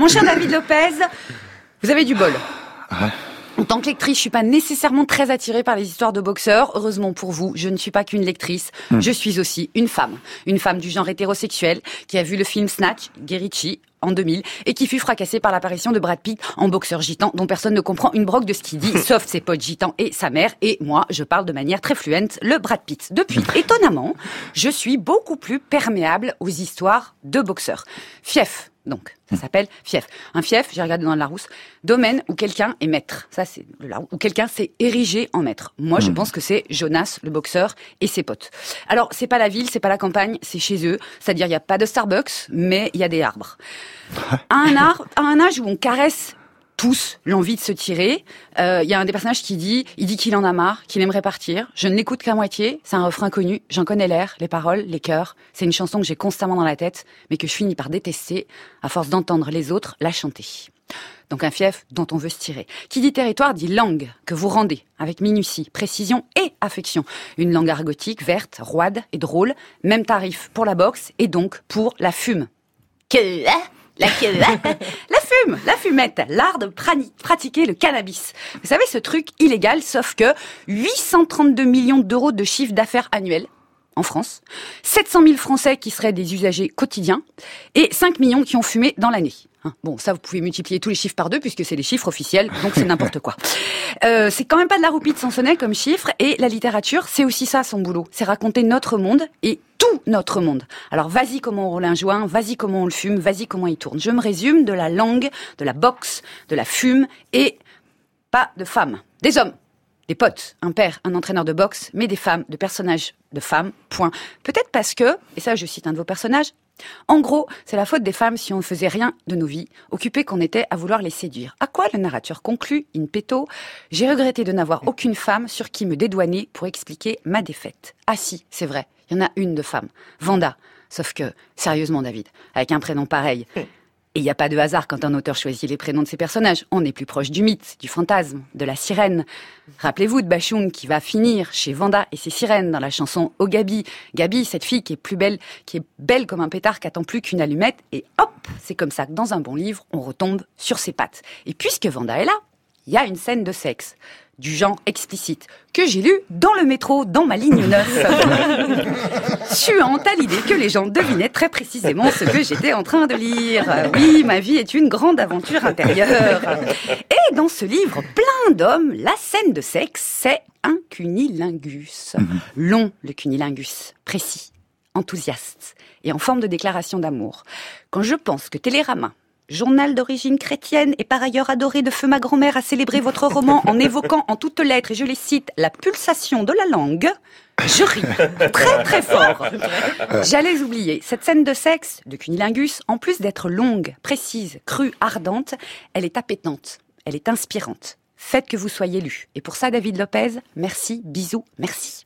Mon cher David Lopez, vous avez du bol. Ouais. En tant que lectrice, je suis pas nécessairement très attirée par les histoires de boxeurs. Heureusement pour vous, je ne suis pas qu'une lectrice. Je suis aussi une femme du genre hétérosexuel qui a vu le film Snatch, Guy Ritchie, en 2000, et qui fut fracassée par l'apparition de Brad Pitt en boxeur gitan dont personne ne comprend une broque de ce qu'il dit, sauf ses potes gitans et sa mère. Et moi, je parle de manière très fluente le Brad Pitt. Depuis, étonnamment, je suis beaucoup plus perméable aux histoires de boxeurs. Fief. Donc, ça s'appelle fief. Un fief, j'ai regardé dans le Larousse, domaine où quelqu'un est maître. Ça, c'est le Larousse, où quelqu'un s'est érigé en maître. Moi, je pense que c'est Jonas, le boxeur, et ses potes. Alors, c'est pas la ville, c'est pas la campagne, c'est chez eux. C'est-à-dire, il y a pas de Starbucks, mais il y a des arbres. À un âge où on caresse tous l'envie de se tirer. Il y a un des personnages qui dit qu'il en a marre, qu'il aimerait partir. Je ne l'écoute qu'à moitié. C'est un refrain connu. J'en connais l'air, les paroles, les chœurs. C'est une chanson que j'ai constamment dans la tête, mais que je finis par détester à force d'entendre les autres la chanter. Donc un fief dont on veut se tirer. Qui dit territoire dit langue que vous rendez avec minutie, précision et affection. Une langue argotique, verte, roide et drôle. Même tarif pour la boxe et donc pour la fume. La fume, la fumette, l'art de pratiquer le cannabis. Vous savez, ce truc illégal, sauf que 832 millions d'euros de chiffre d'affaires annuel en France, 700 000 Français qui seraient des usagers quotidiens et 5 millions qui ont fumé dans l'année. Bon, ça, vous pouvez multiplier tous les chiffres par 2 puisque c'est les chiffres officiels, donc c'est n'importe quoi. C'est quand même pas de la roupie de Sansonnet comme chiffre, et la littérature, c'est aussi ça son boulot. C'est raconter notre monde et tout notre monde. Alors vas-y comment on roule un joint, vas-y comment on le fume, vas-y comment il tourne. Je me résume: de la langue, de la boxe, de la fume et pas de femmes. Des hommes, des potes, un père, un entraîneur de boxe, mais des femmes, de personnages de femmes, point. Peut-être parce que, et ça je cite un de vos personnages, en gros, c'est la faute des femmes si on ne faisait rien de nos vies, occupées qu'on était à vouloir les séduire. À quoi le narrateur conclut, in petto: j'ai regretté de n'avoir aucune femme sur qui me dédouaner pour expliquer ma défaite. Ah si, c'est vrai, il y en a une de femme, Vanda. Sauf que, sérieusement David, avec un prénom pareil, et il n'y a pas de hasard quand un auteur choisit les prénoms de ses personnages. On est plus proche du mythe, du fantasme, de la sirène. Rappelez-vous de Bachung qui va finir chez Vanda et ses sirènes dans la chanson Oh Gabi. Gabi, cette fille qui est belle comme un pétard qui attend plus qu'une allumette. Et hop, c'est comme ça que dans un bon livre, on retombe sur ses pattes. Et puisque Vanda est là, il y a une scène de sexe, du genre explicite, que j'ai lu dans le métro, dans ma ligne 9. Suante à l'idée que les gens devinaient très précisément ce que j'étais en train de lire. Oui, ma vie est une grande aventure intérieure. Et dans ce livre plein d'hommes, la scène de sexe, c'est un cunilingus. Long, le cunilingus, précis, enthousiaste et en forme de déclaration d'amour. Quand je pense que Télérama, journal d'origine chrétienne et par ailleurs adoré de feu ma grand-mère, a célébré votre roman en évoquant en toutes lettres, et je les cite, la pulsation de la langue, je ris très très fort. J'allais oublier, cette scène de sexe de cunilingus, en plus d'être longue, précise, crue, ardente, elle est appétante, elle est inspirante. Faites que vous soyez lu. Et pour ça, David Lopez, merci, bisous, merci.